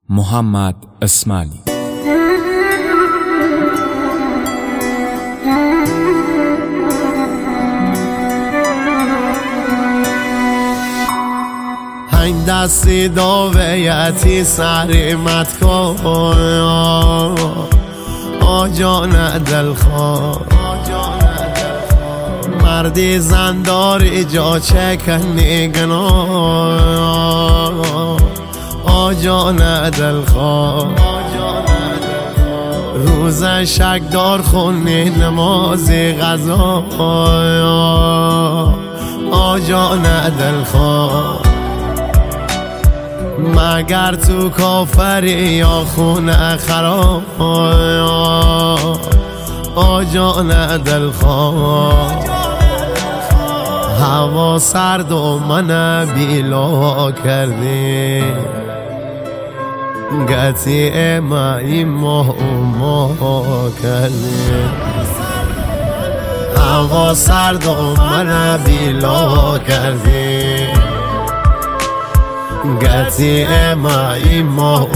محمد اسماعیلی. هنگ دستی داویتی سری مت کن آجان دلخواه مردی زنداری جا چکنی گناه آجان دلخواه روز شک دار خونی نمازی غذا آجان دلخواه مگر تو کافری یا خونه خراب آجان دلخواه هوا سرد و من بیلا کردی گتی مایی ماه کردی هوا سرد و من بیلا کردی گتی مایی ماه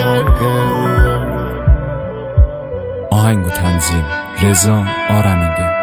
آهنگ و تنظیم رضا آرمینگه.